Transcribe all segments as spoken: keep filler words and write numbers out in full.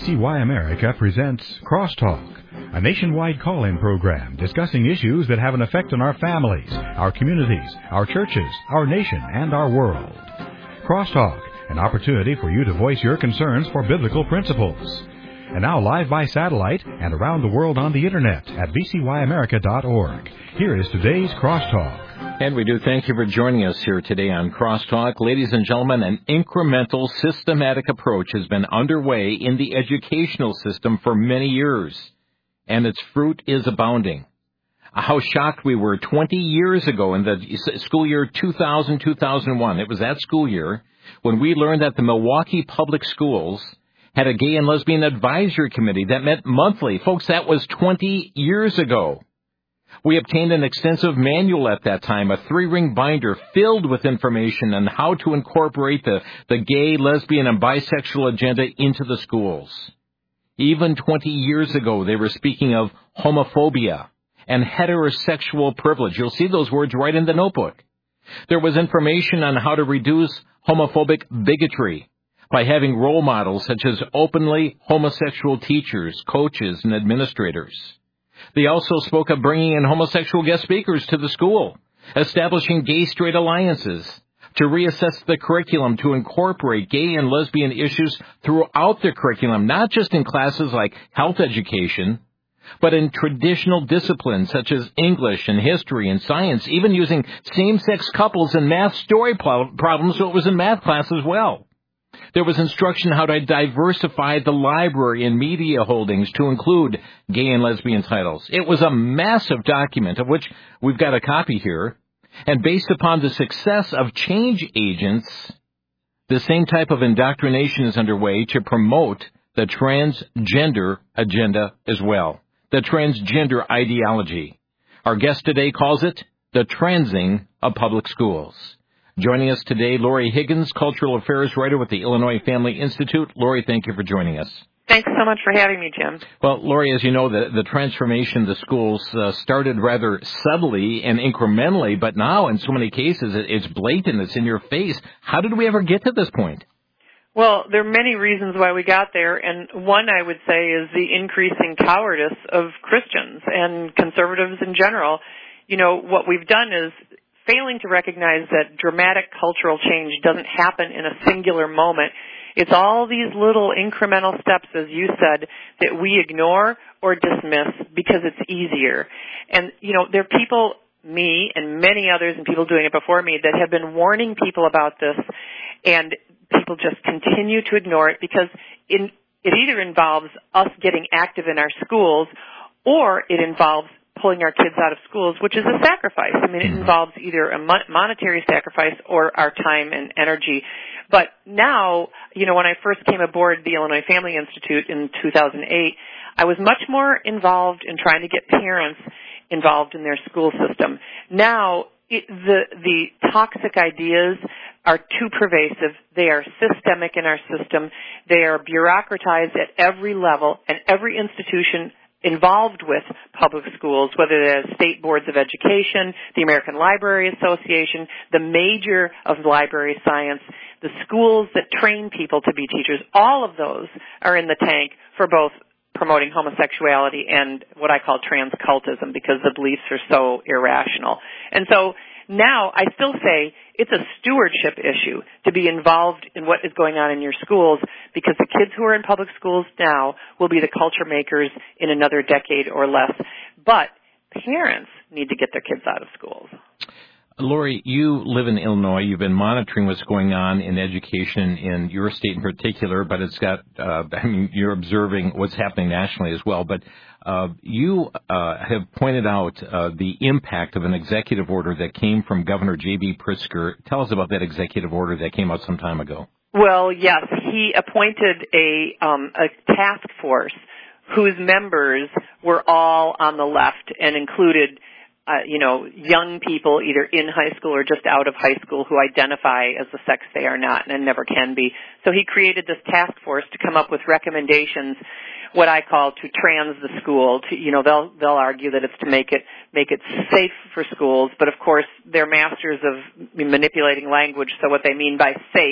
C Y America presents Crosstalk, a nationwide call-in program discussing issues that have an effect on our families, our communities, our churches, our nation, and our world. Crosstalk, an opportunity for you to voice your concerns for biblical principles. And now live by satellite and around the world on the Internet at v c y america dot org. Here is today's Crosstalk. And we do thank you for joining us here today on Crosstalk. Ladies and gentlemen, an incremental, systematic approach has been underway in the educational system for many years, and its fruit is abounding. How shocked we were twenty years ago in the school year two thousand two thousand one. It was that school year when we learned that the Milwaukee Public Schools had a gay and lesbian advisory committee that met monthly. Folks, that was twenty years ago. We obtained an extensive manual at that time, a three-ring binder filled with information on how to incorporate the, the gay, lesbian, and bisexual agenda into the schools. Even twenty years ago, they were speaking of homophobia and heterosexual privilege. You'll see those words right in the notebook. There was information on how to reduce homophobic bigotry by having role models such as openly homosexual teachers, coaches, and administrators. They also spoke of bringing in homosexual guest speakers to the school, establishing gay-straight alliances, to reassess the curriculum to incorporate gay and lesbian issues throughout the curriculum, not just in classes like health education, but in traditional disciplines such as English and history and science, even using same-sex couples in math story problems, so it was in math class as well. There was instruction how to diversify the library and media holdings to include gay and lesbian titles. It was a massive document, of which we've got a copy here. And based upon the success of change agents, the same type of indoctrination is underway to promote the transgender agenda as well, the transgender ideology. Our guest today calls it the transing of public schools. Joining us today, Lori Higgins, Cultural Affairs Writer with the Illinois Family Institute. Lori, thank you for joining us. Thanks so much for having me, Jim. Well, Lori, as you know, the, the transformation of the schools uh, started rather subtly and incrementally, but now in so many cases it, it's blatant, it's in your face. How did we ever get to this point? Well, there are many reasons why we got there, and one I would say is the increasing cowardice of Christians and conservatives in general. You know, what we've done is failing to recognize that dramatic cultural change doesn't happen in a singular moment. It's all these little incremental steps, as you said, that we ignore or dismiss because it's easier. And, you know, there are people, me and many others and people doing it before me, that have been warning people about this, and people just continue to ignore it because in, it either involves us getting active in our schools or it involves pulling our kids out of schools, which is a sacrifice. I mean, it involves either a monetary sacrifice or our time and energy. But now, you know, when I first came aboard the Illinois Family Institute in two thousand eight, I was much more involved in trying to get parents involved in their school system. Now, it, the the toxic ideas are too pervasive. They are systemic in our system. They are bureaucratized at every level, and every institution involved with public schools, whether they're state boards of education, the American Library Association, the major of library science, the schools that train people to be teachers, all of those are in the tank for both promoting homosexuality and what I call transcultism because the beliefs are so irrational. And so now I still say it's a stewardship issue to be involved in what is going on in your schools because the kids who are in public schools now will be the culture makers in another decade or less. But parents need to get their kids out of schools. Lori, you live in Illinois. You've been monitoring what's going on in education in your state in particular, but it's got, uh, I mean, you're observing what's happening nationally as well. But uh, you uh, have pointed out uh, the impact of an executive order that came from Governor J B. Pritzker. Tell us about that executive order that came out some time ago. Well, yes, he appointed a, um, a task force whose members were all on the left and included Uh, you know, young people either in high school or just out of high school who identify as the sex they are not and never can be. So he created this task force to come up with recommendations, what I call to trans the school. To, you know, they'll they'll argue that it's to make it make it safe for schools, but of course they're masters of manipulating language. So what they mean by safe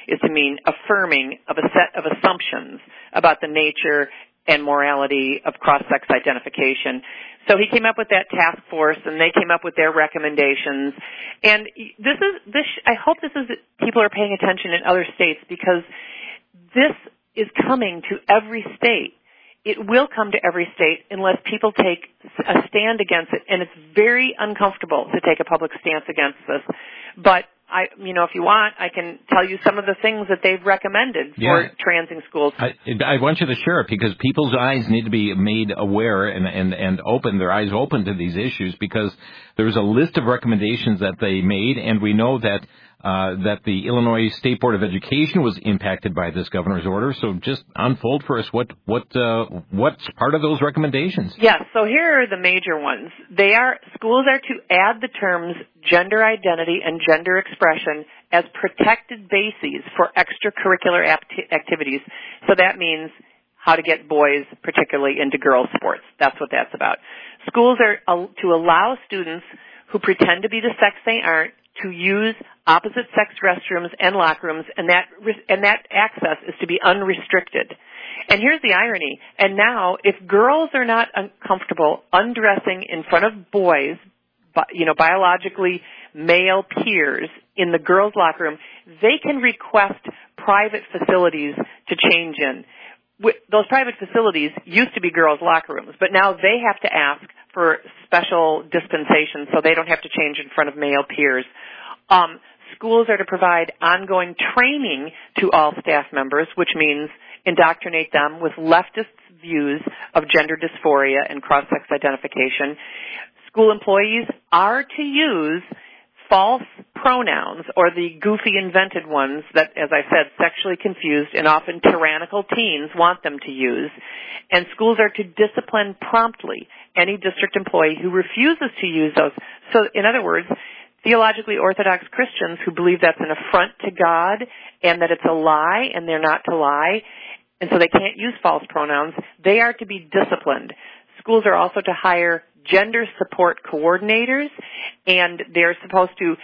is to mean affirming of a set of assumptions about the nature and morality of cross-sex identification. So he came up with that task force, and they came up with their recommendations. And this is this. I hope this is people are paying attention in other states, because this is coming to every state. It will come to every state unless people take a stand against it, and it's very uncomfortable to take a public stance against this. But I, you know, if you want, I can tell you some of the things that they've recommended for yeah. transing schools. I, I want you to share it, because people's eyes need to be made aware and, and, and open, their eyes open to these issues, because there's a list of recommendations that they made, and we know that uh, that the Illinois State Board of Education was impacted by this governor's order. So just unfold for us what what uh, what's part of those recommendations. Yes, so here are the major ones. They are schools are to add the terms gender identity and gender expression as protected bases for extracurricular act- activities. So that means how to get boys, particularly, into girls' sports. That's what that's about. Schools are uh, to allow students who pretend to be the sex they aren't to use opposite-sex restrooms and locker rooms, and that and that access is to be unrestricted. And here's the irony. And now, if girls are not uncomfortable undressing in front of boys, you know, biologically male peers in the girls' locker room, they can request private facilities to change in. Those private facilities used to be girls' locker rooms, but now they have to ask for special dispensation so they don't have to change in front of male peers. Um, schools are to provide ongoing training to all staff members, which means indoctrinate them with leftist views of gender dysphoria and cross-sex identification. School employees are to use false pronouns, or the goofy invented ones that, as I said, sexually confused and often tyrannical teens want them to use. And schools are to discipline promptly any district employee who refuses to use those. So, in other words, theologically orthodox Christians who believe that's an affront to God and that it's a lie and they're not to lie, and so they can't use false pronouns, they are to be disciplined. Schools are also to hire gender support coordinators, and they're supposed to,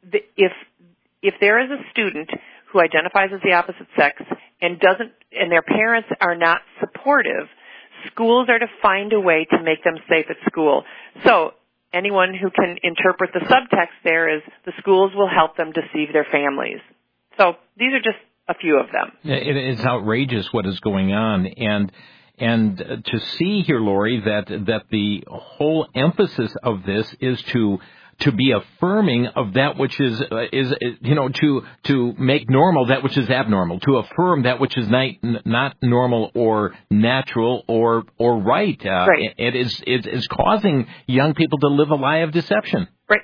if if there is a student who identifies as the opposite sex and doesn't, and their parents are not supportive, schools are to find a way to make them safe at school. So anyone who can interpret the subtext there is the schools will help them deceive their families. So these are just a few of them. It is outrageous what is going on, and and to see here, Lori, that that the whole emphasis of this is to to be affirming of that which is uh, is you know to to make normal that which is abnormal, to affirm that which is not not normal or natural or or right. Uh, right. It is it is causing young people to live a lie of deception. Right.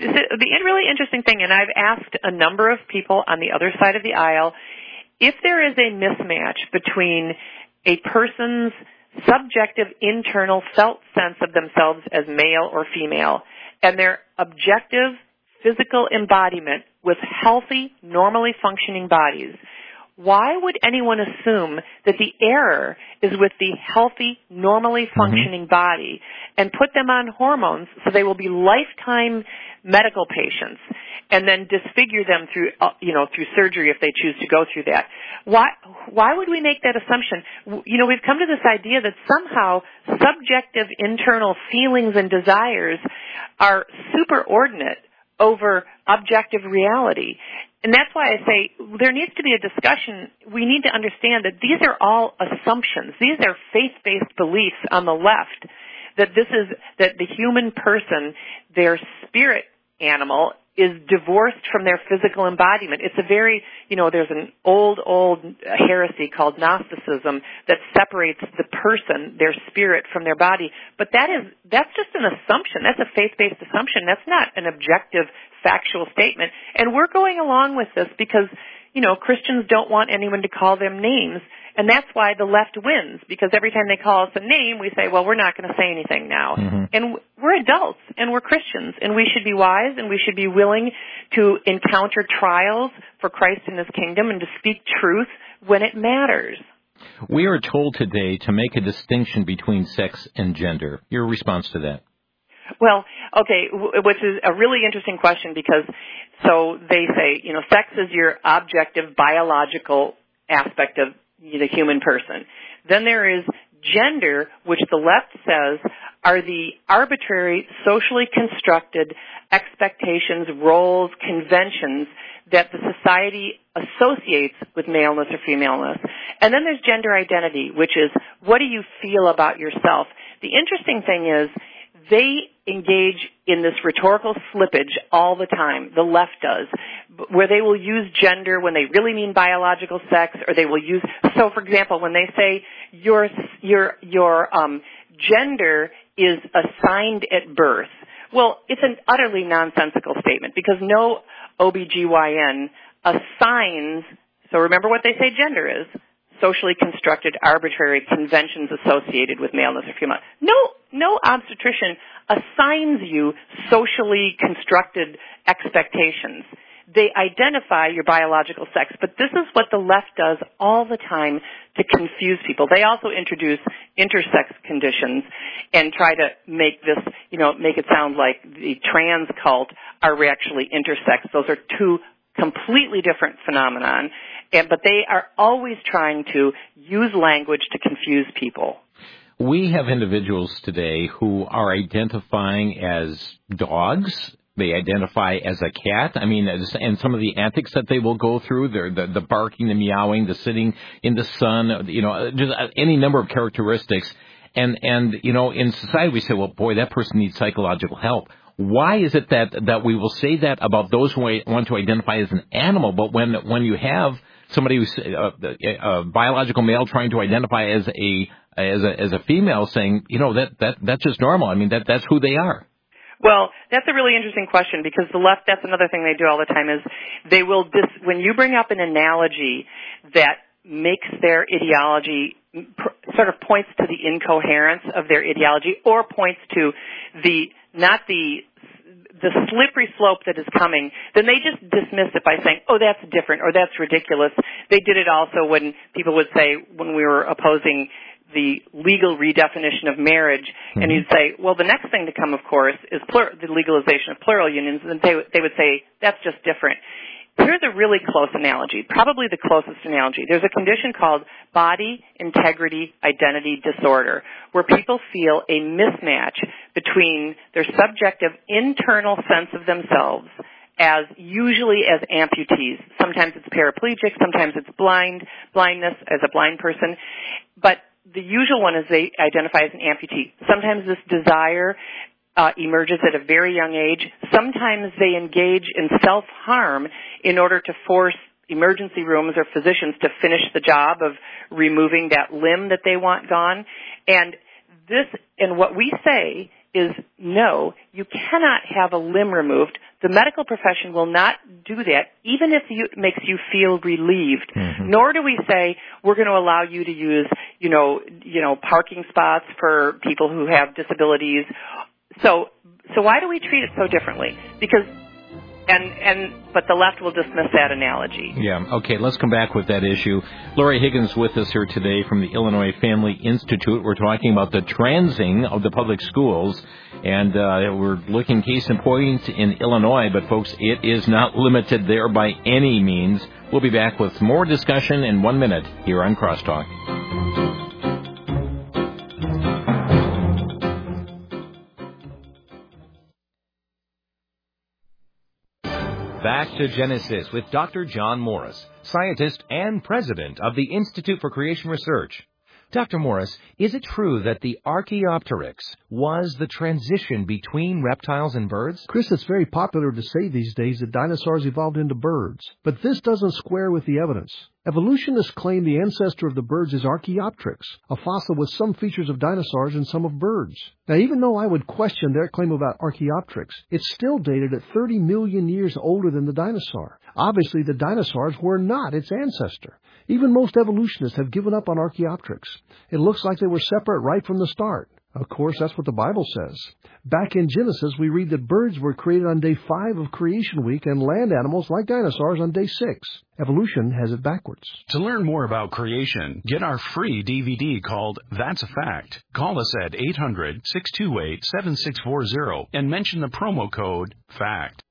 The really interesting thing, and I've asked a number of people on the other side of the aisle, if there is a mismatch between a person's subjective, internal, felt sense of themselves as male or female and their objective physical embodiment with healthy, normally functioning bodies, why would anyone assume that the error is with the healthy, normally functioning mm-hmm. body and put them on hormones so they will be lifetime medical patients and then disfigure them through, uh, you know, through surgery if they choose to go through that? Why, why would we make that assumption? You know, we've come to this idea that somehow subjective internal feelings and desires are superordinate over objective reality. And that's why I say there needs to be a discussion. We need to understand that these are all assumptions. These are faith-based beliefs on the left, that this is, that the human person, their spirit animal, is divorced from their physical embodiment. It's a very, you know, there's an old, old heresy called Gnosticism that separates the person, their spirit, from their body. But that is, that's just an assumption. That's a faith-based assumption. That's not an objective, factual statement. And we're going along with this because, you know, Christians don't want anyone to call them names. And that's why the left wins, because every time they call us a name, we say, well, we're not going to say anything now. Mm-hmm. And we're adults, and we're Christians, and we should be wise, and we should be willing to encounter trials for Christ and His kingdom and to speak truth when it matters. We are told today to make a distinction between sex and gender. Your response to that? Well, okay, which is a really interesting question because, so they say, you know, sex is your objective biological aspect of the human person. Then there is gender, which the left says are the arbitrary, socially constructed expectations, roles, conventions that the society associates with maleness or femaleness. And then there's gender identity, which is what do you feel about yourself? The interesting thing is they engage in this rhetorical slippage all the time, the left does, where they will use gender when they really mean biological sex, or they will use, so for example, when they say your, your, your, um, gender is assigned at birth, well, it's an utterly nonsensical statement because no O B G Y N assigns, so remember what they say gender is, socially constructed arbitrary conventions associated with maleness or female. No, no obstetrician assigns you socially constructed expectations. They identify your biological sex, but this is what the left does all the time to confuse people. They also introduce intersex conditions and try to make this, you know, make it sound like the trans cult are actually intersex. Those are two completely different phenomenon, and, but they are always trying to use language to confuse people. We have individuals today who are identifying as dogs. They identify as a cat. I mean, and some of the antics that they will go through, the, the barking, the meowing, the sitting in the sun, you know, just any number of characteristics. And, and, you know, in society we say, well, boy, that person needs psychological help. Why is it that, that we will say that about those who want to identify as an animal, but when, when you have somebody who's a, a biological male trying to identify as a, as a, as a female saying, you know, that, that, that's just normal. I mean, that, that's who they are. Well, that's a really interesting question because the left, that's another thing they do all the time is they will, dis, when you bring up an analogy that makes their ideology, sort of points to the incoherence of their ideology or points to the, not the, the slippery slope that is coming, then they just dismiss it by saying, oh, that's different or that's ridiculous. They did it also when people would say, when we were opposing the legal redefinition of marriage, mm-hmm. and you'd say, well, the next thing to come, of course, is plur- the legalization of plural unions, and they, they would say, that's just different. Here's a really close analogy, probably the closest analogy. There's a condition called body integrity identity disorder, where people feel a mismatch between their subjective internal sense of themselves as usually as amputees. Sometimes it's paraplegic, sometimes it's blind, blindness as a blind person, but the usual one is they identify as an amputee. Sometimes this desire uh, emerges at a very young age. Sometimes they engage in self-harm in order to force emergency rooms or physicians to finish the job of removing that limb that they want gone. And this, and what we say is, no, you cannot have a limb removed. The medical profession will not do that, even if you, it makes you feel relieved. Mm-hmm. Nor do we say we're going to allow you to use, you know, you know, parking spots for people who have disabilities. So, so why do we treat it so differently? Because And, and, but the left will dismiss that analogy. Yeah, okay, let's come back with that issue. Lori Higgins with us here today from the Illinois Family Institute. We're talking about the transing of the public schools, and uh, we're looking case in point in Illinois, but folks, it is not limited there by any means. We'll be back with more discussion in one minute here on Crosstalk. Back to Genesis with Doctor John Morris, scientist and president of the Institute for Creation Research. Doctor Morris, is it true that the Archaeopteryx was the transition between reptiles and birds? Chris, it's very popular to say these days that dinosaurs evolved into birds, but this doesn't square with the evidence. Evolutionists claim the ancestor of the birds is Archaeopteryx, a fossil with some features of dinosaurs and some of birds. Now, even though I would question their claim about Archaeopteryx, it's still dated at thirty million years older than the dinosaur. Obviously, the dinosaurs were not its ancestor. Even most evolutionists have given up on Archaeopteryx. It looks like they were separate right from the start. Of course, that's what the Bible says. Back in Genesis, we read that birds were created on day five of creation week and land animals, like dinosaurs, on day six. Evolution has it backwards. To learn more about creation, get our free D V D called That's a Fact. Call us at eight hundred, six two eight, seven six four zero and mention the promo code FACT.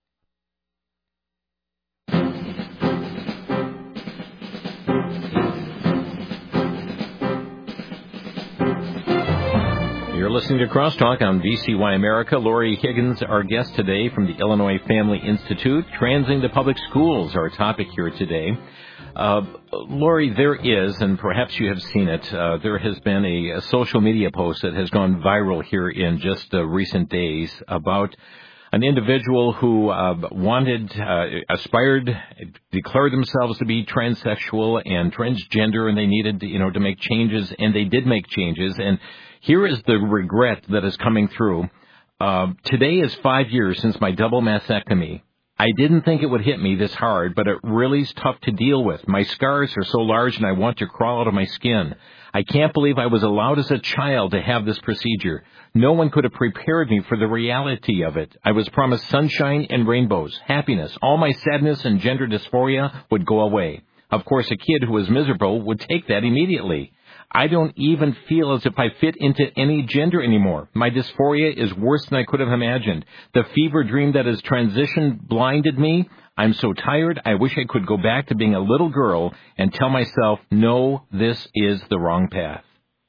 You're listening to Crosstalk on V C Y America. Lori Higgins, our guest today from the Illinois Family Institute. Transing the public schools, our topic here today. Uh, Lori, there is, and perhaps you have seen it, uh, there has been a, a social media post that has gone viral here in just uh, recent days about an individual who uh, wanted, uh, aspired, declared themselves to be transsexual and transgender, and they needed, you know, to make changes, and they did make changes. And here is the regret that is coming through. Uh, today is five years since my double mastectomy. I didn't think it would hit me this hard, but it really is tough to deal with. My scars are so large and I want to crawl out of my skin. I can't believe I was allowed as a child to have this procedure. No one could have prepared me for the reality of it. I was promised sunshine and rainbows, happiness. All my sadness and gender dysphoria would go away. Of course, a kid who was miserable would take that immediately. I don't even feel as if I fit into any gender anymore. My dysphoria is worse than I could have imagined. The fever dream that has transitioned blinded me. I'm so tired, I wish I could go back to being a little girl and tell myself, no, this is the wrong path.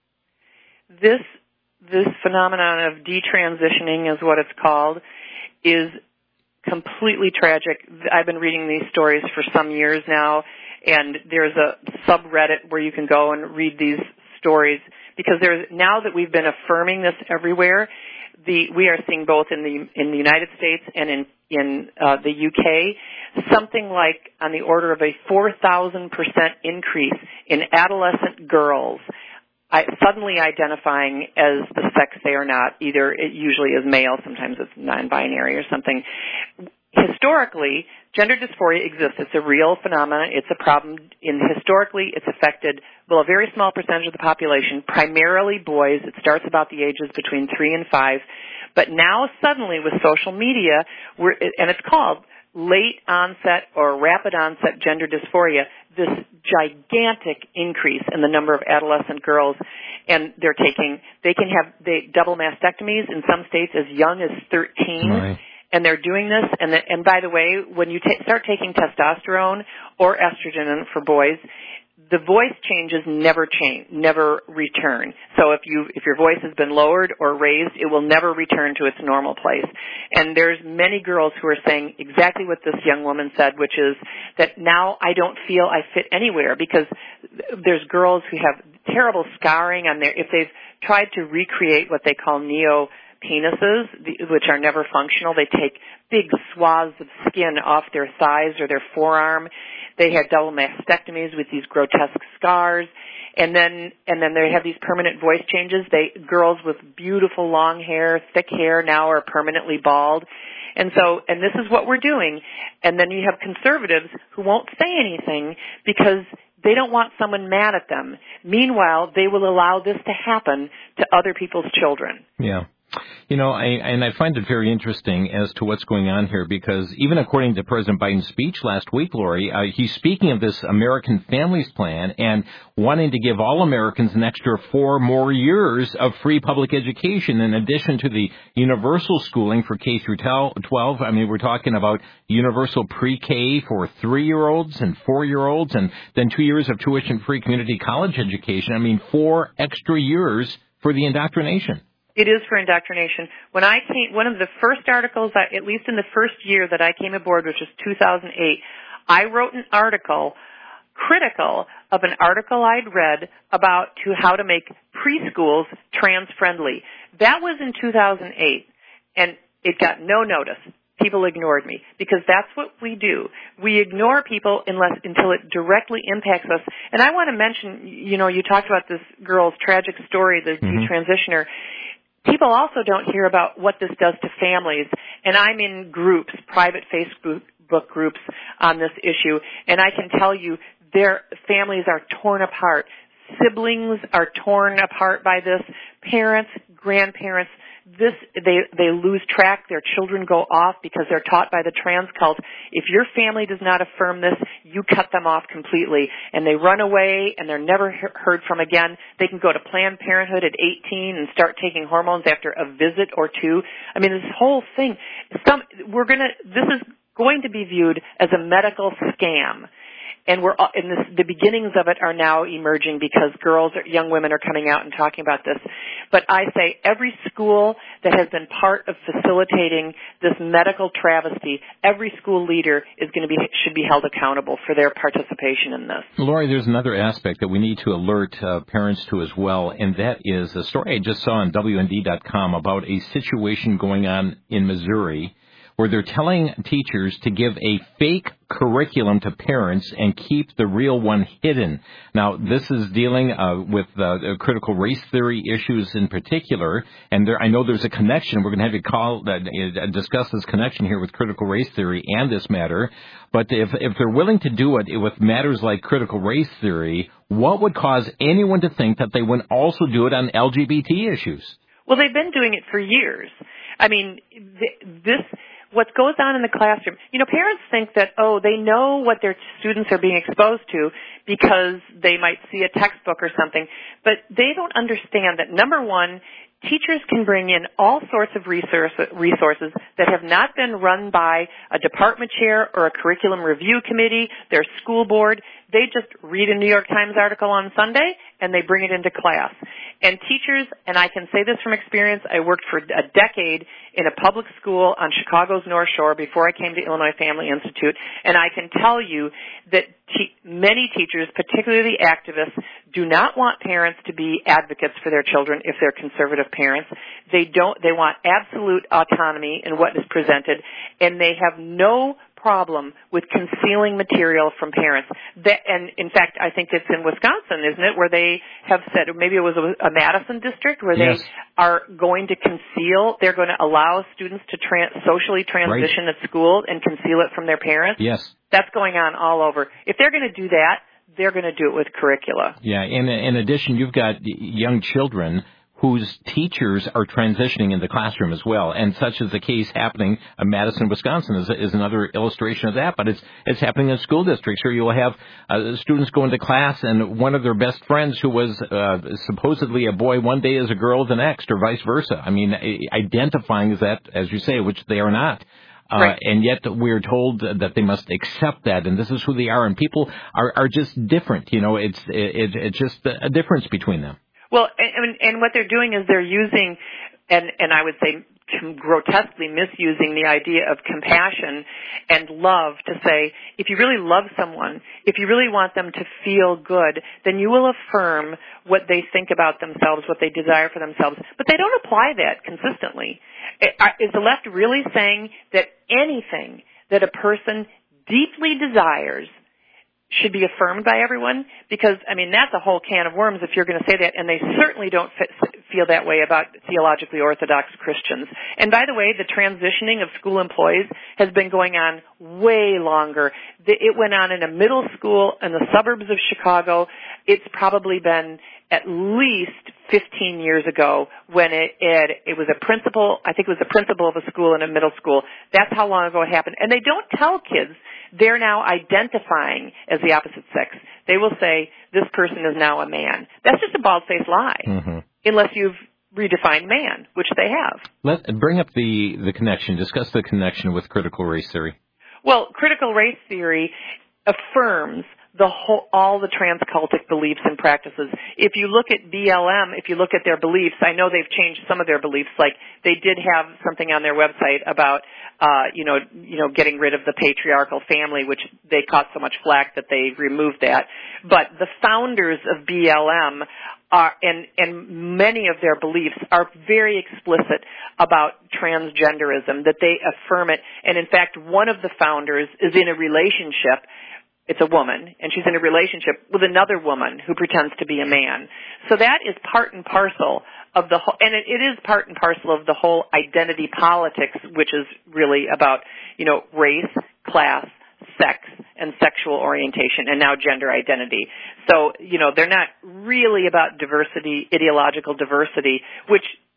This this phenomenon of detransitioning is what it's called, is completely tragic. I've been reading these stories for some years now, and there's a subreddit where you can go and read these stories, because there's, now that we've been affirming this everywhere, the we are seeing both in the in the United States and in in uh, the U K, something like on the order of a four thousand percent increase in adolescent girls I, suddenly identifying as the sex they are not. Either it usually is male, sometimes it's non-binary or something. Historically, gender dysphoria exists. It's a real phenomenon. It's a problem. In historically, it's affected, well, a very small percentage of the population, primarily boys. It starts about the ages between three and five. But now suddenly with social media, we're, and it's called late onset or rapid onset gender dysphoria, this gigantic increase in the number of adolescent girls, and they're taking, they can have they double mastectomies in some states as young as thirteen. Right. And they're doing this, and the, and by the way, when you ta- start taking testosterone or estrogen for boys, the voice changes never change, never return. So if you if your voice has been lowered or raised, it will never return to its normal place. And there's many girls who are saying exactly what this young woman said, which is that now I don't feel I fit anywhere, because there's girls who have terrible scarring on their, if they've tried to recreate what they call neo penises, which are never functional. They take big swaths of skin off their thighs or their forearm. They had double mastectomies with these grotesque scars, and then and then they have these permanent voice changes. They girls with beautiful long hair, thick hair now are permanently bald. And so, and this is what we're doing. And then you have conservatives who won't say anything because they don't want someone mad at them. Meanwhile, they will allow this to happen to other people's children. Yeah. You know, I, and I find it very interesting as to what's going on here, because even according to President Biden's speech last week, Lori, uh, he's speaking of this American Families Plan and wanting to give all Americans an extra four more years of free public education in addition to the universal schooling for K through twelve. I mean, we're talking about universal pre-K for three-year-olds and four-year-olds, and then two years of tuition-free community college education. I mean, four extra years for the indoctrination. It is for indoctrination. When I came, one of the first articles, I, at least in the first year that I came aboard, which was two thousand eight, I wrote an article critical of an article I'd read about to how to make preschools trans-friendly. That was in two thousand eight, and it got no notice. People ignored me, because that's what we do. We ignore people unless until it directly impacts us. And I want to mention, you know, you talked about this girl's tragic story, the mm-hmm. detransitioner. People also don't hear about what this does to families, and I'm in groups, private Facebook groups on this issue, and I can tell you their families are torn apart. Siblings are torn apart by this. Parents, grandparents, this, they, they lose track. Their children go off because they're taught by the trans cult. If your family does not affirm this, you cut them off completely. And they run away and they're never he- heard from again. They can go to Planned Parenthood at eighteen and start taking hormones after a visit or two. I mean, this whole thing, some, we're gonna, this is going to be viewed as a medical scam. And we're in this, the beginnings of it are now emerging because girls, young women are coming out and talking about this. But I say every school that has been part of facilitating this medical travesty, every school leader is going to be should be held accountable for their participation in this. Lori, there's another aspect that we need to alert uh, parents to as well, and that is a story I just saw on W N D dot com about a situation going on in Missouri, where they're telling teachers to give a fake curriculum to parents and keep the real one hidden. Now, this is dealing uh, with uh, critical race theory issues in particular, and there, I know there's a connection. We're going to have you call, uh, discuss this connection here with critical race theory and this matter. But if, if they're willing to do it with matters like critical race theory, what would cause anyone to think that they would also do it on L G B T issues? Well, they've been doing it for years. I mean, th- this... what goes on in the classroom, you know, parents think that, oh, they know what their students are being exposed to because they might see a textbook or something, but they don't understand that, number one, teachers can bring in all sorts of resource, resources that have not been run by a department chair or a curriculum review committee, their school board. They just read a New York Times article on Sunday and they bring it into class. And teachers, and I can say this from experience, I worked for a decade in a public school on Chicago's North Shore before I came to Illinois Family Institute, and I can tell you that te- many teachers, particularly activists, do not want parents to be advocates for their children if they're conservative parents. They don't, they want absolute autonomy in what is presented, and they have no problem with concealing material from parents. That, and in fact, I think it's in Wisconsin, isn't it, where they have said, or maybe it was a, a Madison district, where yes. they are going to conceal, they're going to allow students to trans, socially transition right. at school and conceal it from their parents. Yes. That's going on all over. If they're going to do that, they're going to do it with curricula. Yeah, in, in addition, you've got young children whose teachers are transitioning in the classroom as well, and such is the case happening in Madison, Wisconsin, is, is another illustration of that. But it's it's happening in school districts where you'll have uh, students go into class, and one of their best friends, who was uh, supposedly a boy one day, is a girl the next, or vice versa. I mean, identifying as that, as you say, which they are not. Uh, right. And yet we're told that they must accept that, and this is who they are, and people are, are just different. You know, it's it, it's just a difference between them. Well, and, and what they're doing is they're using, and, and I would say grotesquely misusing the idea of compassion and love to say, if you really love someone, if you really want them to feel good, then you will affirm what they think about themselves, what they desire for themselves. But they don't apply that consistently. Is the left really saying that anything that a person deeply desires should be affirmed by everyone? Because, I mean, that's a whole can of worms if you're going to say that, and they certainly don't fit, feel that way about theologically orthodox Christians. And by the way, the transitioning of school employees has been going on way longer. It went on in a middle school in the suburbs of Chicago. It's probably been at least fifteen years ago when it, it, it was a principal, I think it was the principal of a school in a middle school. That's how long ago it happened. And they don't tell kids they're now identifying as the opposite sex. They will say, this person is now a man. That's just a bald-faced lie, mm-hmm. unless you've redefined man, which they have. Let bring up the, the connection. Discuss the connection with critical race theory. Well, critical race theory affirms the whole, all the transcultic beliefs and practices. If you look at B L M, if you look at their beliefs, I know they've changed some of their beliefs. Like they did have something on their website about, uh, you know, you know, getting rid of the patriarchal family, which they caught so much flack that they removed that. But the founders of B L M are, and, and many of their beliefs are very explicit about transgenderism, that they affirm it. And in fact, one of the founders is in a relationship. It's a woman, and she's in a relationship with another woman who pretends to be a man. So that is part and parcel of the whole, and it, it is part and parcel of the whole identity politics, which is really about, you know, race, class, sex, and sexual orientation, and now gender identity. So, you know, they're not really about diversity, ideological diversity, which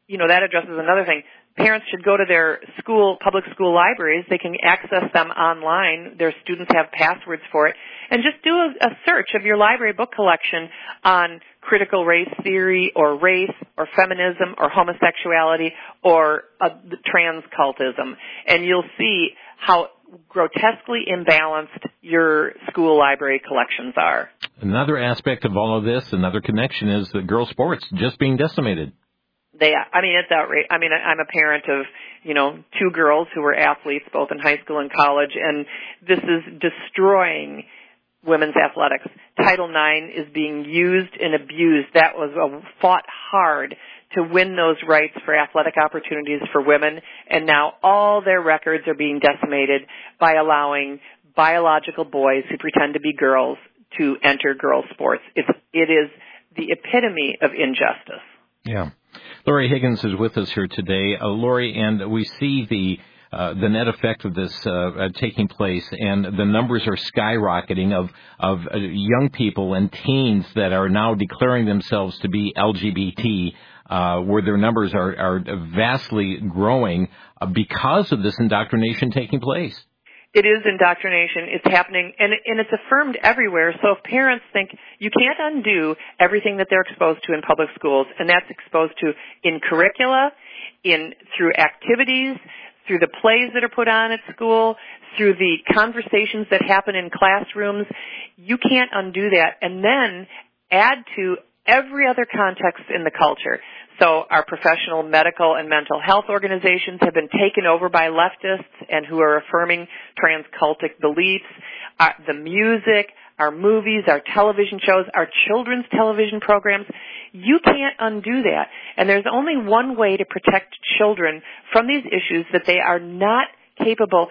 you know, that addresses another thing. Parents should go to their school, public school libraries. They can access them online. Their students have passwords for it. And just do a, a search of your library book collection on critical race theory or race or feminism or homosexuality or uh, trans cultism. And you'll see how grotesquely imbalanced your school library collections are. Another aspect of all of this, another connection, is the girls' sports just being decimated. They, I mean, it's outrageous. I mean, I'm a parent of, you know, two girls who were athletes, both in high school and college, and this is destroying women's athletics. Title nine is being used and abused. That was uh, fought hard to win those rights for athletic opportunities for women, and now all their records are being decimated by allowing biological boys who pretend to be girls to enter girls' sports. It's, it is the epitome of injustice. Yeah. Lori Higgins is with us here today. Uh, Lori, and we see the uh, the net effect of this uh, uh, taking place, and the numbers are skyrocketing of of uh, young people and teens that are now declaring themselves to be L G B T, uh, where their numbers are, are vastly growing uh, because of this indoctrination taking place. It is indoctrination. It's happening, and, and it's affirmed everywhere. So if parents think you can't undo everything that they're exposed to in public schools, and that's exposed to in curricula, in through activities, through the plays that are put on at school, through the conversations that happen in classrooms, you can't undo that. And then add to every other context in the culture. So our professional medical and mental health organizations have been taken over by leftists and who are affirming transcultic beliefs. Uh, the music, our movies, our television shows, our children's television programs, you can't undo that. And there's only one way to protect children from these issues that they are not capable.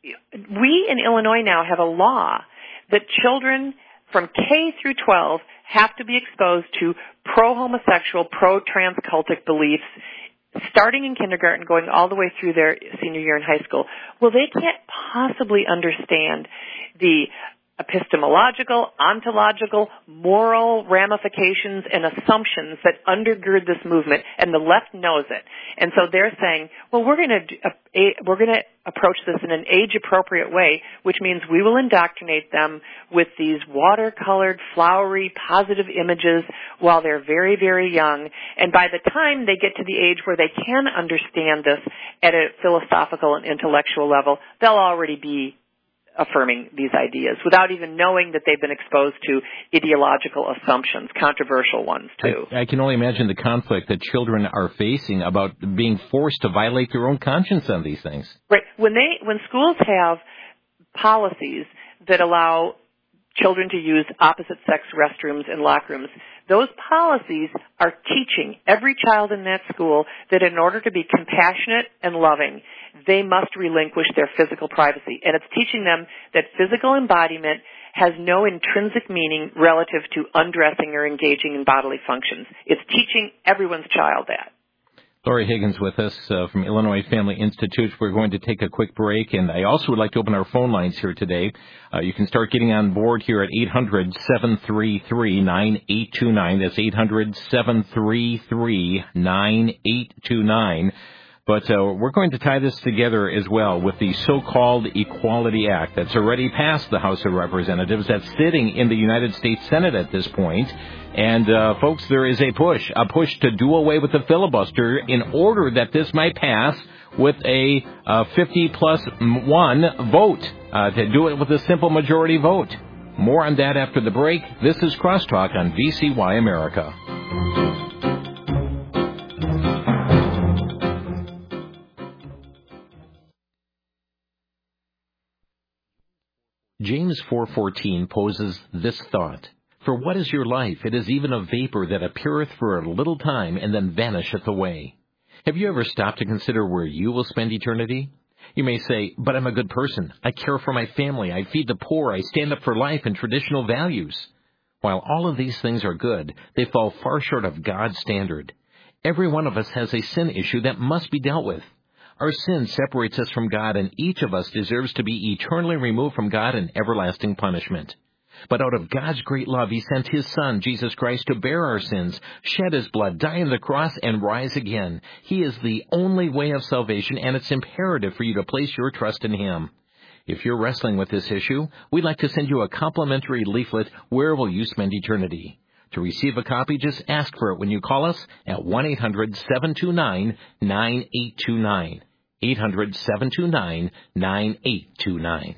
We in Illinois now have a law that children from K through twelve have to be exposed to pro-homosexual, pro-transcultic beliefs starting in kindergarten, going all the way through their senior year in high school. Well, they can't possibly understand the epistemological, ontological, moral ramifications and assumptions that undergird this movement, and the left knows it. And so they're saying, well, we're going to uh, we're going to approach this in an age-appropriate way, which means we will indoctrinate them with these watercolored, flowery, positive images while they're very, very young. And by the time they get to the age where they can understand this at a philosophical and intellectual level, they'll already be affirming these ideas without even knowing that they've been exposed to ideological assumptions, controversial ones too. I, I can only imagine the conflict that children are facing about being forced to violate their own conscience on these things. Right. When they, when schools have policies that allow children to use opposite-sex restrooms and locker rooms, those policies are teaching every child in that school that in order to be compassionate and loving, they must relinquish their physical privacy. And it's teaching them that physical embodiment has no intrinsic meaning relative to undressing or engaging in bodily functions. It's teaching everyone's child that. Lori Higgins with us uh, from Illinois Family Institute. We're going to take a quick break, and I also would like to open our phone lines here today. Uh, you can start getting on board here at eight hundred, seven three three, nine eight two nine. That's eight hundred, seven three three, nine eight two nine. But uh, we're going to tie this together as well with the so-called Equality Act that's already passed the House of Representatives, that's sitting in the United States Senate at this point. And, uh, folks, there is a push, a push to do away with the filibuster in order that this might pass with a uh, fifty plus one vote, uh, to do it with a simple majority vote. More on that after the break. This is Crosstalk on V C Y America. James four fourteen poses this thought: For what is your life? It is even a vapor that appeareth for a little time and then vanisheth away. Have you ever stopped to consider where you will spend eternity? You may say, but I'm a good person. I care for my family. I feed the poor. I stand up for life and traditional values. While all of these things are good, they fall far short of God's standard. Every one of us has a sin issue that must be dealt with. Our sin separates us from God, and each of us deserves to be eternally removed from God in everlasting punishment. But out of God's great love, He sent His Son, Jesus Christ, to bear our sins, shed His blood, die on the cross, and rise again. He is the only way of salvation, and it's imperative for you to place your trust in Him. If you're wrestling with this issue, we'd like to send you a complimentary leaflet, Where Will You Spend Eternity? To receive a copy, just ask for it when you call us at one eight hundred seven two nine nine eight two nine. eight hundred seven two nine nine eight two nine.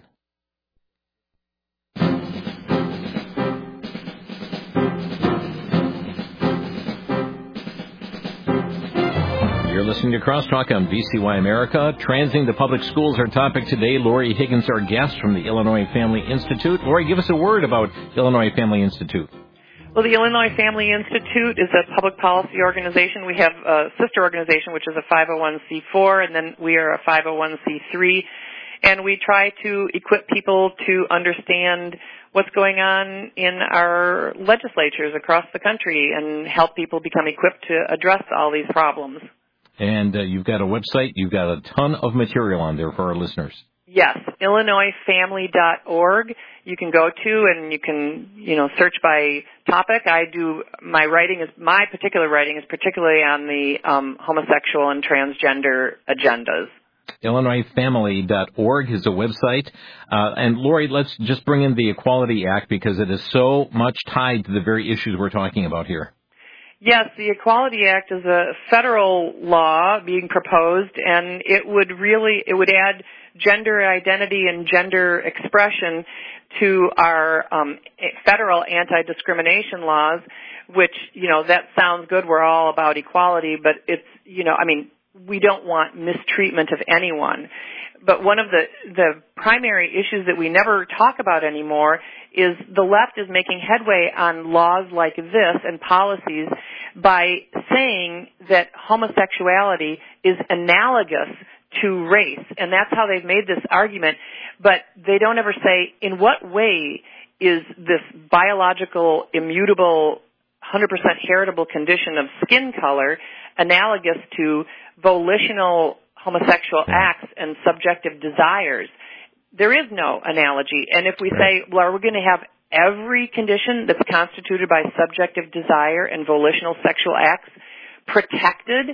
You're listening to Crosstalk on V C Y America. Transing the public schools, our topic today. Lori Higgins, our guest from the Illinois Family Institute. Lori, give us a word about Illinois Family Institute. Well, the Illinois Family Institute is a public policy organization. We have a sister organization, which is a five oh one c four, and then we are a five oh one c three. And we try to equip people to understand what's going on in our legislatures across the country and help people become equipped to address all these problems. And uh, you've got a website. You've got a ton of material on there for our listeners. Yes, illinois family dot org. You can go to and you can, you know, search by topic. I do, my writing is, my particular writing is particularly on the um, homosexual and transgender agendas. illinois family dot org is a website. Uh, and Lori, let's just bring in the Equality Act because it is so much tied to the very issues we're talking about here. Yes, the Equality Act is a federal law being proposed, and it would really, it would add gender identity and gender expression to our um, federal anti-discrimination laws, which, you know, that sounds good. We're all about equality, but it's, you know, I mean, we don't want mistreatment of anyone. But one of the, the primary issues that we never talk about anymore is the left is making headway on laws like this and policies by saying that homosexuality is analogous to race. And that's how they've made this argument. But they don't ever say, in what way is this biological, immutable, one hundred percent heritable condition of skin color analogous to volitional homosexual acts and subjective desires? There is no analogy. And if we say, well, are we going to have every condition that's constituted by subjective desire and volitional sexual acts protected,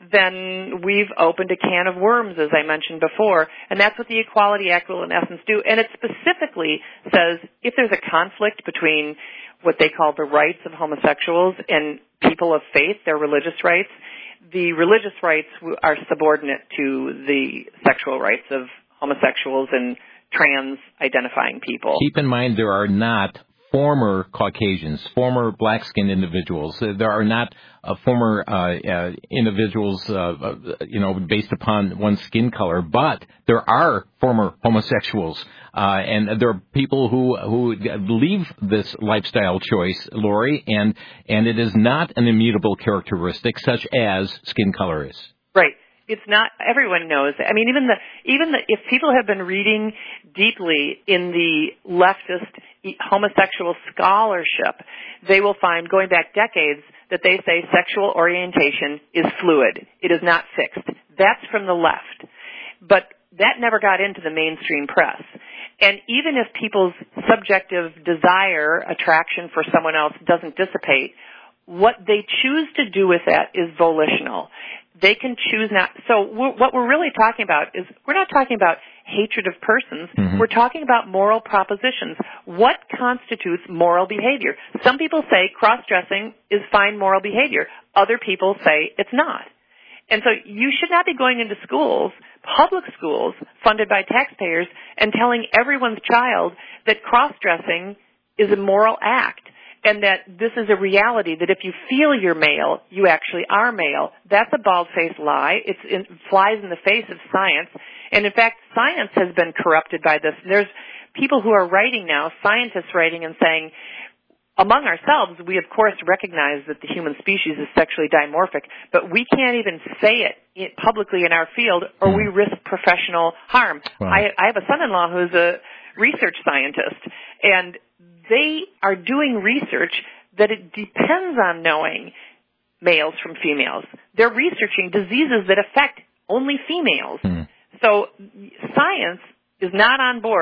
then we've opened a can of worms, as I mentioned before. And that's what the Equality Act will, in essence, do. And it specifically says if there's a conflict between what they call the rights of homosexuals and people of faith, their religious rights, the religious rights are subordinate to the sexual rights of homosexuals and trans-identifying people. Keep in mind there are not former Caucasians, former black-skinned individuals. There are not uh, former uh, uh, individuals, uh, you know, based upon one's skin color, but there are former homosexuals. Uh, and there are people who who leave this lifestyle choice, Lori, and and it is not an immutable characteristic such as skin color is. Right. It's not, everyone knows. I mean, even the, even the, if people have been reading deeply in the leftist homosexual scholarship, they will find, going back decades, that they say sexual orientation is fluid. It is not fixed. That's from the left. But that never got into the mainstream press. And even if people's subjective desire, attraction for someone else doesn't dissipate, what they choose to do with that is volitional. They can choose not. So we're, what we're really talking about is we're not talking about hatred of persons. Mm-hmm. We're talking about moral propositions. What constitutes moral behavior? Some people say cross-dressing is fine moral behavior. Other people say it's not. And so you should not be going into schools, public schools, funded by taxpayers, and telling everyone's child that cross-dressing is a moral act. And that this is a reality, that if you feel you're male, you actually are male. That's a bald-faced lie. It's, it flies in the face of science. And in fact, science has been corrupted by this. There's people who are writing now, scientists writing and saying, among ourselves, we of course recognize that the human species is sexually dimorphic, but we can't even say it publicly in our field or we risk professional harm. Wow. I, I have a son-in-law who's a research scientist, and they are doing research that it depends on knowing males from females. They're researching diseases that affect only females. Mm. So science is not on board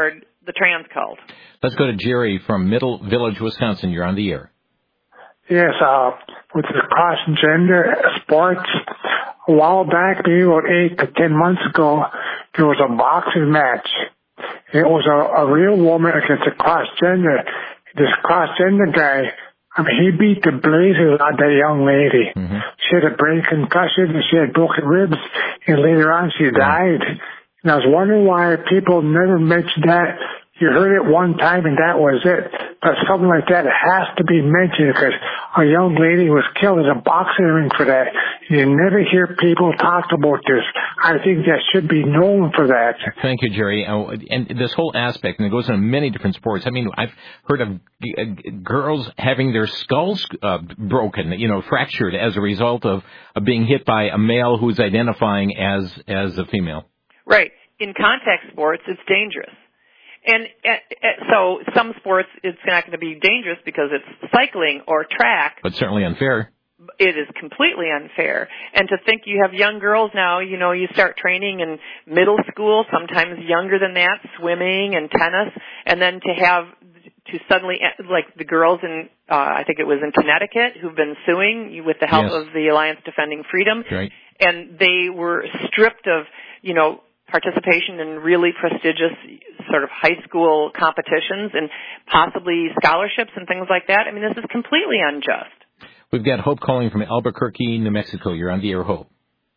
the trans cult. Let's go to Jerry from Middle Village, Wisconsin. You're on the air. Yes, uh, with the cross-gender sports, a while back, maybe about eight to ten months ago, there was a boxing match. It was a, a real woman against a cross-gender. This cross-gender guy, I mean, he beat the blazes out of that young lady. Mm-hmm. She had a brain concussion and she had broken ribs, and later on she died. And I was wondering why people never mentioned that. You heard it one time and that was it. But something like that has to be mentioned because a young lady was killed in a boxing ring for that. You never hear people talk about this. I think that should be known for that. Thank you, Jerry. Uh, and this whole aspect, and it goes into many different sports. I mean, I've heard of uh, girls having their skulls uh, broken, you know, fractured as a result of, of being hit by a male who's identifying as as a female. Right. In contact sports, it's dangerous. And uh, uh, so some sports, it's not going to be dangerous because it's cycling or track. But certainly unfair. It is completely unfair. And to think you have young girls now, you know, you start training in middle school, sometimes younger than that, swimming and tennis, and then to have to suddenly, like the girls in, uh, I think it was in Connecticut, who've been suing with the help yes. of the Alliance Defending Freedom. Right. And they were stripped of, you know, participation in really prestigious sort of high school competitions and possibly scholarships and things like that. I mean, this is completely unjust. We've got Hope calling from Albuquerque, New Mexico. You're on the air, Hope.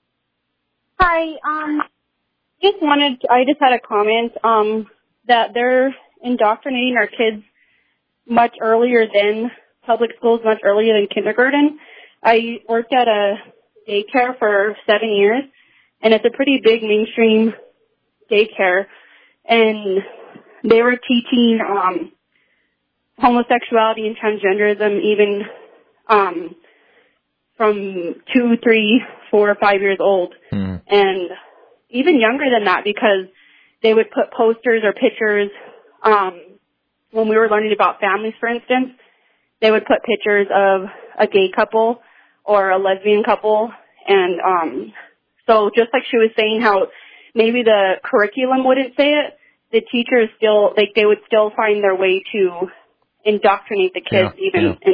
Hi. Um, just wanted. I just had a comment um, that they're indoctrinating our kids much earlier than public schools, much earlier than kindergarten. I worked at a daycare for seven years. And it's a pretty big mainstream daycare. And they were teaching um, homosexuality and transgenderism even um, from two, three, four, five years old. Mm. And even younger than that because they would put posters or pictures. Um, when we were learning about families, for instance, they would put pictures of a gay couple or a lesbian couple. And um So just like she was saying how maybe the curriculum wouldn't say it, the teachers still, like they would still find their way to indoctrinate the kids yeah, even yeah.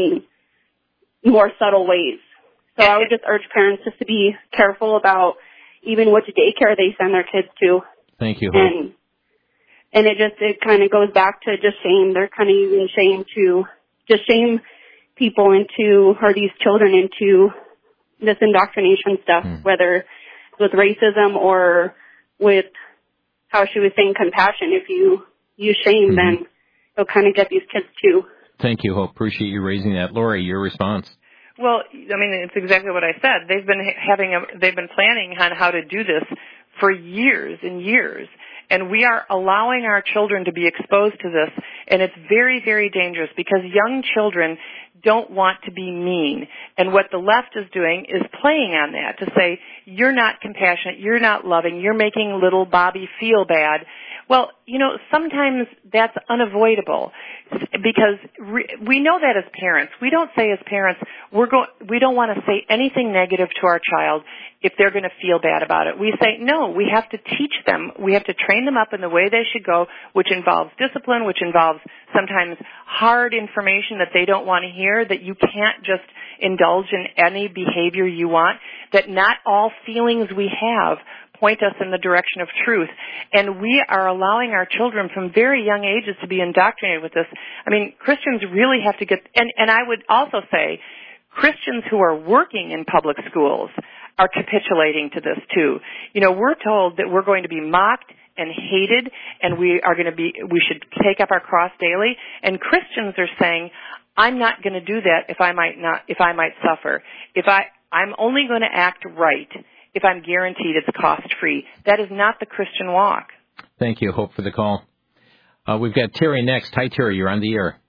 in more subtle ways. So I would just urge parents just to be careful about even which daycare they send their kids to. Thank you. And, and it just, it kind of goes back to just shame. They're kind of using shame to just shame people into, or these children into this indoctrination stuff, hmm. whether with racism or with how she was saying compassion. If you use shame, mm-hmm. then you'll kind of get these kids too. Thank you, Hope. Appreciate you raising that. Lori, your response. Well, I mean, it's exactly what I said. They've been having a, they've been planning on how to do this for years and years. And we are allowing our children to be exposed to this. And it's very, very dangerous because young children don't want to be mean. And what the left is doing is playing on that to say, you're not compassionate, you're not loving, you're making little Bobby feel bad. Well, you know, sometimes that's unavoidable because re- we know that as parents. We don't say as parents, we're go- we don't want to say anything negative to our child if they're going to feel bad about it. We say, no, we have to teach them. We have to train them up in the way they should go, which involves discipline, which involves sometimes hard information that they don't want to hear, that you can't just indulge in any behavior you want, that not all feelings we have point us in the direction of truth. And we are allowing our children from very young ages to be indoctrinated with this. I mean, Christians really have to get, and, and I would also say Christians who are working in public schools are capitulating to this too. You know, we're told that we're going to be mocked and hated and we are going to be, we should take up our cross daily. And Christians are saying, I'm not going to do that if I might not, if I might suffer. If I, I'm only going to act right if I'm guaranteed it's cost-free. That is not the Christian walk. Thank you, Hope, for the call. Uh, we've got Terry next. Hi, Terry. You're on the air.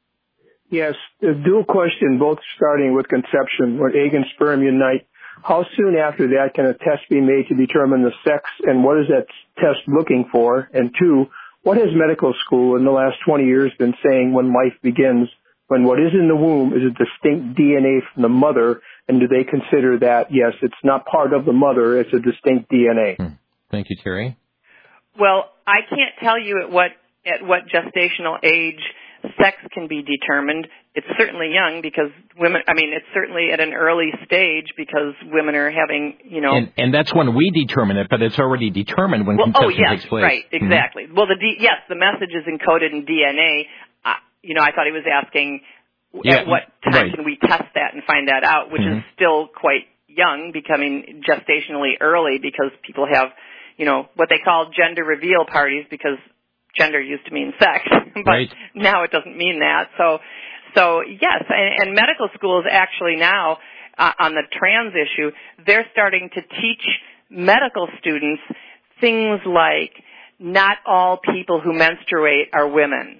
Yes, a dual question, both starting with conception, when egg and sperm unite. How soon after that can a test be made to determine the sex, and what is that test looking for? And two, what has medical school in the last twenty years been saying when life begins, when what is in the womb is a distinct D N A from the mother, and do they consider that, yes, it's not part of the mother, it's a distinct D N A? Hmm. Thank you, Terry. Well, I can't tell you at what at what gestational age sex can be determined, it's certainly young because women, I mean, it's certainly at an early stage because women are having, you know. And, and that's when we determine it, but it's already determined when well, conception oh, yes, takes place. Right, exactly. Mm-hmm. Well, the D, yes, the message is encoded in D N A. Uh, you know, I thought he was asking yeah, at what time right. can we test that and find that out, which mm-hmm. is still quite young, becoming gestationally early because people have, you know, what they call gender reveal parties because gender used to mean sex, but right. now it doesn't mean that. So, so yes, and, and medical schools actually now, uh, on the trans issue, they're starting to teach medical students things like not all people who menstruate are women,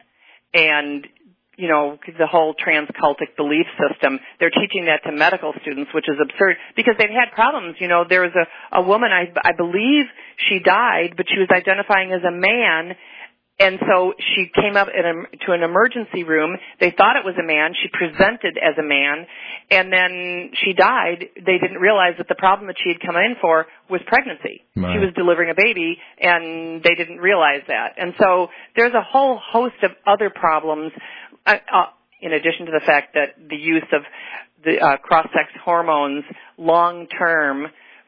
and you know, the whole transcultic belief system. They're teaching that to medical students, which is absurd because they've had problems. You know, there was a, a woman, I, I believe she died, but she was identifying as a man. And so she came up in a, to an emergency room. They thought it was a man. She presented as a man. And then she died. They didn't realize that the problem that she had come in for was pregnancy. Right. She was delivering a baby, and they didn't realize that. And so there's a whole host of other problems, uh, uh, in addition to the fact that the use of the uh, cross-sex hormones long-term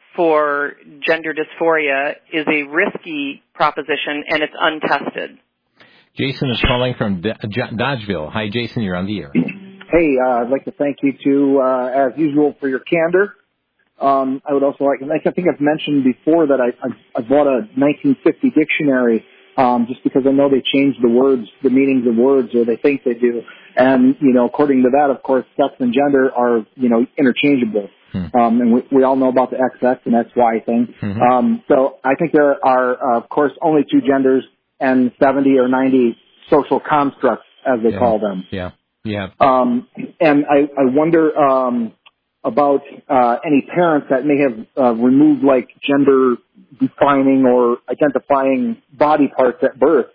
for gender dysphoria is a risky proposition, and it's untested. Jason is calling from D- Dodgeville. Hi, Jason. You're on the air. Hey, uh, I'd like to thank you, too, uh, as usual, for your candor. Um, I would also like, I think I've mentioned before that I, I, I bought a nineteen fifty dictionary um, just because I know they changed the words, the meanings of words, or they think they do. And, you know, according to that, of course, sex and gender are, you know, interchangeable. Hmm. Um, and we, we all know about the X X and X Y thing. Mm-hmm. Um, so I think there are, uh, of course, only two genders and seventy or ninety social constructs, as they yeah. call them. Yeah, yeah. Um, and I, I wonder um, about uh, any parents that may have uh, removed, like, gender-defining or identifying body parts at birth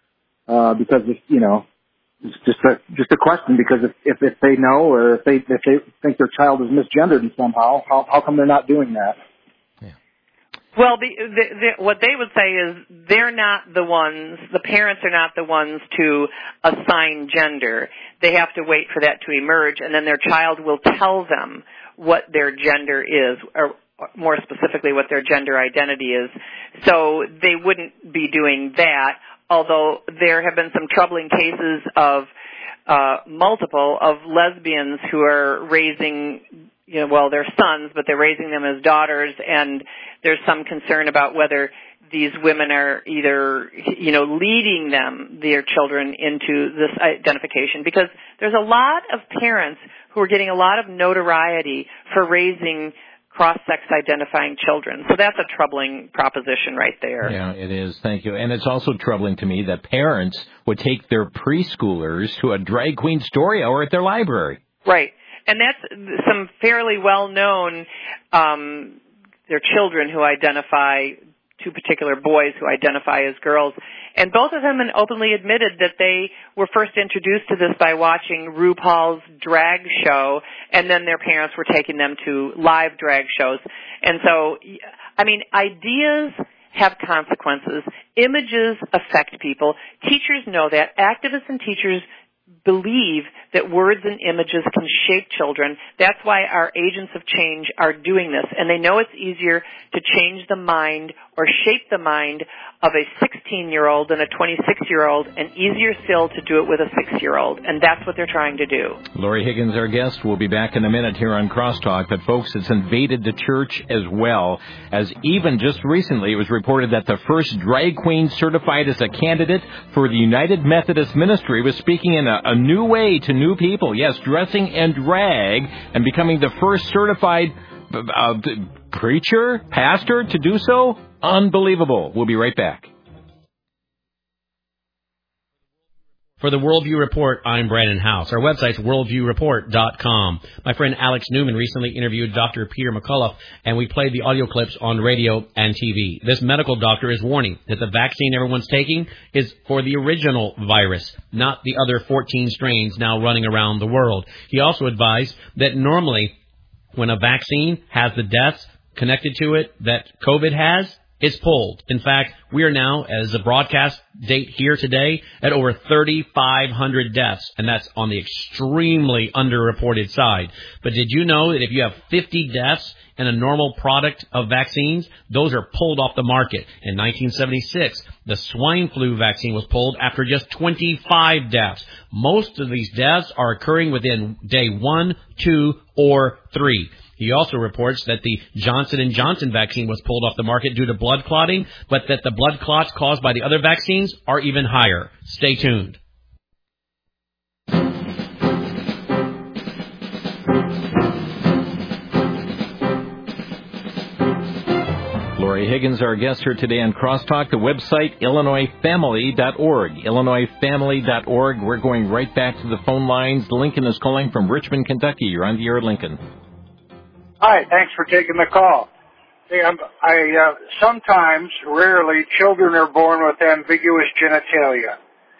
uh, because, you know, it's just a just a question, because if, if if they know, or if they if they think their child is misgendered somehow, how how come they're not doing that? Yeah. Well, the, the, the, what they would say is they're not the ones. The parents are not the ones to assign gender. They have to wait for that to emerge, and then their child will tell them what their gender is, or more specifically, what their gender identity is. So they wouldn't be doing that. Although there have been some troubling cases of uh, multiple of lesbians who are raising, you know, well, they're sons, but they're raising them as daughters, and there's some concern about whether these women are either, you know, leading them, their children, into this identification, because there's a lot of parents who are getting a lot of notoriety for raising cross-sex identifying children. So that's a troubling proposition right there. Yeah, it is. Thank you. And it's also troubling to me that parents would take their preschoolers to a drag queen story hour at their library. Right. And that's some fairly well-known, um, their children who identify, two particular boys who identify as girls. And both of them openly admitted that they were first introduced to this by watching RuPaul's drag show, and then their parents were taking them to live drag shows. And so, I mean, ideas have consequences. Images affect people. Teachers know that. Activists and teachers believe that words and images can shape children. That's why our agents of change are doing this. And they know it's easier to change the mind or shape the mind of a sixteen-year-old than a twenty-six-year-old, and easier still to do it with a six-year-old. And that's what they're trying to do. Lori Higgins, our guest. We'll be back in a minute here on Crosstalk. But, folks, it's invaded the church as well, as even just recently it was reported that the first drag queen certified as a candidate for the United Methodist Ministry was speaking in a, a new way to new people. Yes, dressing in drag and becoming the first certified uh, preacher, pastor to do so. Unbelievable. We'll be right back. For the Worldview Report, I'm Brandon House. Our website's worldview report dot com. My friend Alex Newman recently interviewed Doctor Peter McCullough, and we played the audio clips on radio and T V. This medical doctor is warning that the vaccine everyone's taking is for the original virus, not the other fourteen strains now running around the world. He also advised that normally when a vaccine has the deaths connected to it that COVID has, it's pulled. In fact, we are now, as a broadcast date here today, at over thirty-five hundred deaths, and that's on the extremely underreported side. But did you know that if you have fifty deaths in a normal product of vaccines, those are pulled off the market? In nineteen seventy-six, the swine flu vaccine was pulled after just twenty-five deaths. Most of these deaths are occurring within day one, two, or three. He also reports that the Johnson and Johnson vaccine was pulled off the market due to blood clotting, but that the blood clots caused by the other vaccines are even higher. Stay tuned. Lori Higgins, our guest here today on Crosstalk. The website, illinois family dot org. illinois family dot org. We're going right back to the phone lines. Lincoln is calling from Richmond, Kentucky. You're on the air, Lincoln. Hi, thanks for taking the call. Hey, I'm, I uh, sometimes, rarely, children are born with ambiguous genitalia,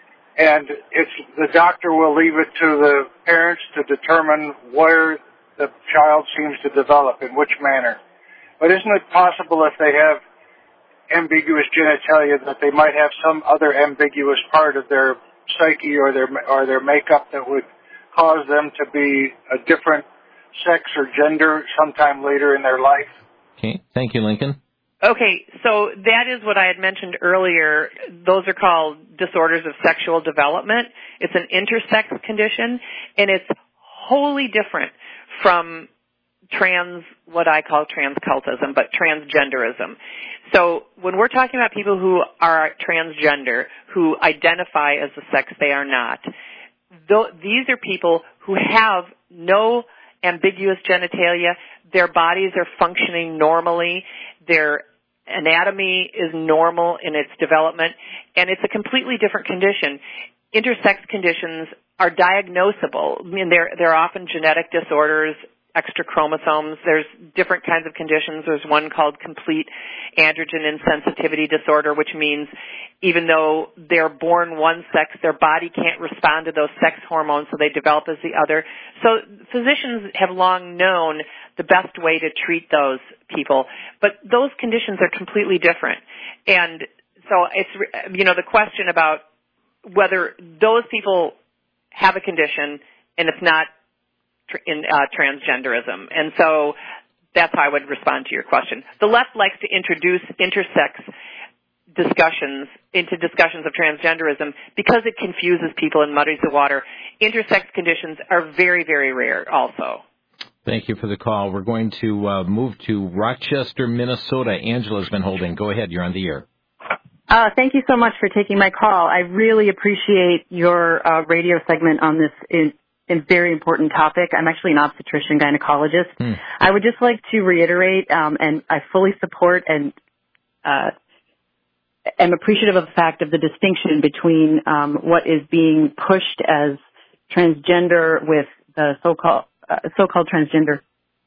and it's the doctor will leave it to the parents to determine where the child seems to develop, in which manner. But isn't it possible if they have ambiguous genitalia that they might have some other ambiguous part of their psyche or their or their makeup that would cause them to be a different sex or gender sometime later in their life? Okay. Thank you, Lincoln. Okay, so that is what I had mentioned earlier. Those are called disorders of sexual development. It's an intersex condition, and it's wholly different from trans, what I call transcultism, but transgenderism. So when we're talking about people who are transgender, who identify as the sex they are not, th- these are people who have no ambiguous genitalia. Their bodies are functioning normally. Their anatomy is normal in its development, and it's a completely different condition. Intersex conditions are diagnosable. I mean, they're, they're often genetic disorders, extra chromosomes. There's different kinds of conditions. There's one called complete androgen insensitivity disorder, which means even though they're born one sex, their body can't respond to those sex hormones, so they develop as the other. So physicians have long known the best way to treat those people, but those conditions are completely different. And so it's, you know, the question about whether those people have a condition and it's not in uh, transgenderism. And so that's how I would respond to your question. The left likes to introduce intersex discussions into discussions of transgenderism because it confuses people and muddies the water. Intersex conditions are very, very rare also. Thank you for the call. We're going to uh, move to Rochester, Minnesota. Angela's been holding. Go ahead. You're on the air. Uh, thank you so much for taking my call. I really appreciate your uh, radio segment on this in, in very important topic. I'm actually an obstetrician gynecologist. Hmm. I would just like to reiterate, um, and I fully support and uh, am appreciative of the fact of the distinction between um, what is being pushed as transgender with the so-called uh, so-called transgender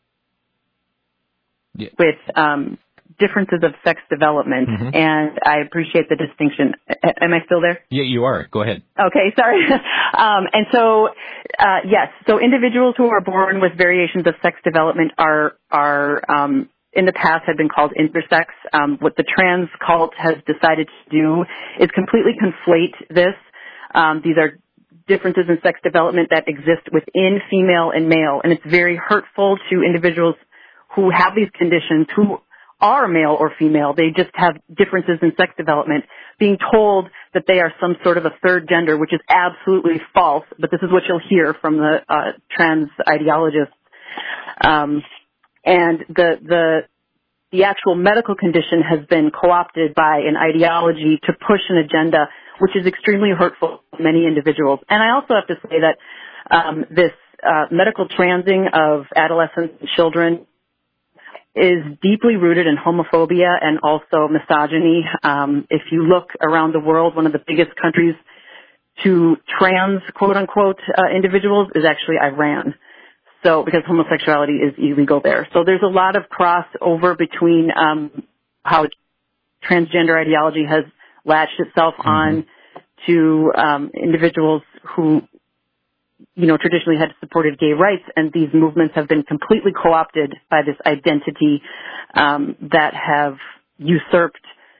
yeah. with um, differences of sex development, mm-hmm. and I appreciate the distinction. A- am I still there? Yeah, you are. Go ahead. Okay, sorry. um, and so, uh, yes, so individuals who are born with variations of sex development are are um, in the past have been called intersex. Um, what the trans cult has decided to do is completely conflate this. Um, these are differences in sex development that exist within female and male, and it's very hurtful to individuals who have these conditions, who are male or female. They just have differences in sex development, being told that they are some sort of a third gender, which is absolutely false, but this is what you'll hear from the uh, trans ideologists. Um, and the, the, the actual medical condition has been co-opted by an ideology to push an agenda, which is extremely hurtful to many individuals. And I also have to say that um, this uh, medical transing of adolescents and children is deeply rooted in homophobia and also misogyny. Um, if you look around the world, one of the biggest countries to trans, quote-unquote, uh, individuals is actually Iran. So, because homosexuality is illegal there. So there's a lot of crossover between um, how transgender ideology has latched itself mm-hmm. on to um, individuals who, you know, traditionally had supported gay rights, and these movements have been completely co-opted by this identity um, that have usurped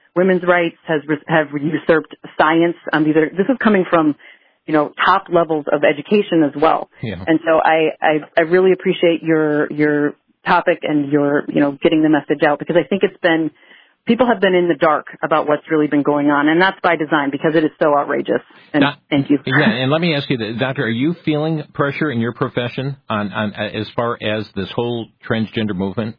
women's rights, has have usurped science. Um, these are, this is coming from, you know, top levels of education as well. Yeah. And so I, I, I really appreciate your, your topic and your, you know, getting the message out, because I think it's been, people have been in the dark about what's really been going on, and that's by design because it is so outrageous. And now, thank you. Yeah, and let me ask you, Doctor, are you feeling pressure in your profession on, on as far as this whole transgender movement?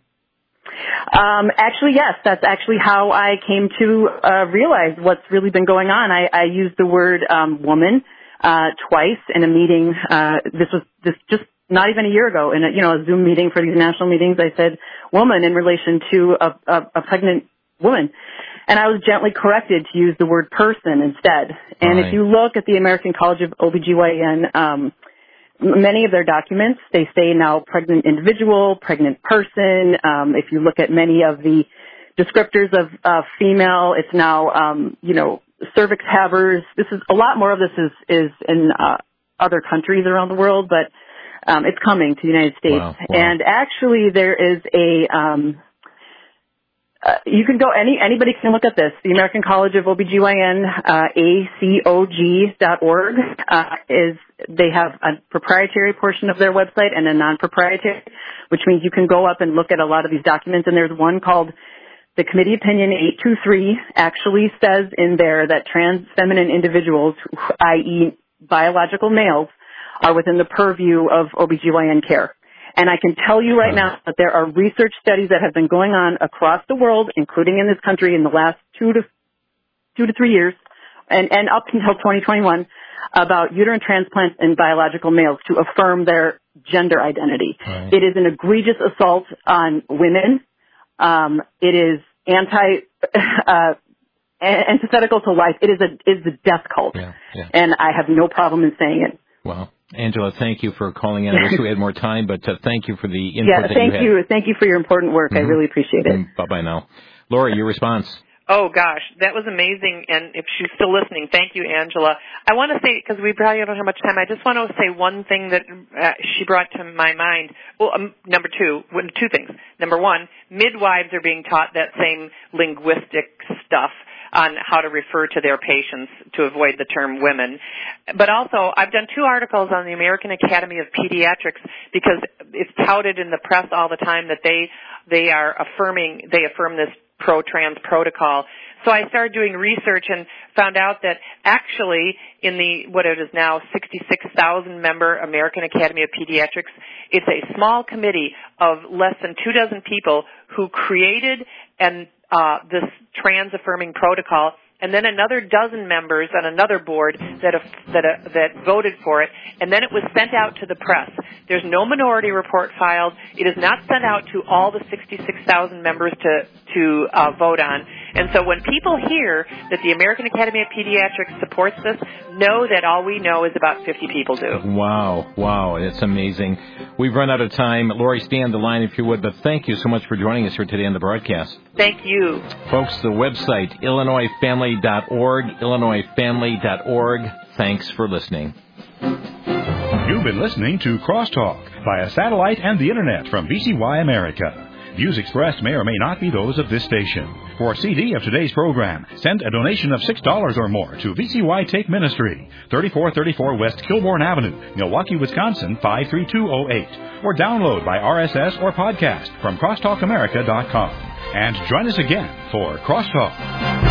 Um, actually, yes. That's actually how I came to uh, realize what's really been going on. I, I used the word um, woman uh, twice in a meeting. Uh, this was this just not even a year ago in a, you know, a Zoom meeting for these national meetings. I said woman in relation to a, a, a pregnant woman. And I was gently corrected to use the word person instead. And right. if you look at the American College of O B G Y N, um, many of their documents, they say now pregnant individual, pregnant person. Um, if you look at many of the descriptors of uh, female, it's now, um, you know, cervix havers. This is, a lot more of this is, is in uh, other countries around the world, but um, it's coming to the United States. Wow, wow. And actually there is a... Um, Uh, you can go, any, anybody can look at this. The American College of O B G Y N, uh, A C O G dot org, uh, is, they have a proprietary portion of their website and a non-proprietary, which means you can go up and look at a lot of these documents. And there's one called the Committee Opinion eight two three actually says in there that trans feminine individuals, that is biological males, are within the purview of O B G Y N care. And I can tell you right now that there are research studies that have been going on across the world, including in this country in the last two to two to three years, and, and up until twenty twenty-one, about uterine transplants in biological males to affirm their gender identity. Right. It is an egregious assault on women. Um, it is anti, uh, antithetical to life. It is a is a death cult, yeah, yeah. And I have no problem in saying it. Well, Angela, thank you for calling in. I wish we had more time, but uh, thank you for the input yeah, that thank you had. you. Thank you for your important work. Mm-hmm. I really appreciate it. Mm, bye-bye now. Laura, your response. Oh, gosh, that was amazing. And if she's still listening, thank you, Angela. I want to say, because we probably don't have much time, I just want to say one thing that uh, she brought to my mind. Well, um, number two, two things. Number one, midwives are being taught that same linguistic stuff on how to refer to their patients to avoid the term women. But also, I've done two articles on the American Academy of Pediatrics because it's touted in the press all the time that they they are affirming, they affirm this pro-trans protocol. So I started doing research and found out that actually in the, what it is now, sixty-six thousand member American Academy of Pediatrics, it's a small committee of less than two dozen people who created and Uh, this trans-affirming protocol, and then another dozen members on another board that uh, that uh, that voted for it, and then it was sent out to the press. There's no minority report filed. It is not sent out to all the sixty-six thousand members to to uh, vote on. And so when people hear that the American Academy of Pediatrics supports this, know that all we know is about fifty people do. Wow, wow, it's amazing. We've run out of time. Lori, stay on the line if you would, but thank you so much for joining us here today on the broadcast. Thank you. Folks, the website, illinois family dot org, illinois family dot org. Thanks for listening. You've been listening to Crosstalk via satellite and the Internet from V C Y America. Views expressed may or may not be those of this station. For a C D of today's program, send a donation of six dollars or more to V C Y Take Ministry, thirty-four thirty-four West Kilbourne Avenue, Milwaukee, Wisconsin, five three two oh eight. Or download by R S S or podcast from crosstalk america dot com. And join us again for Crosstalk.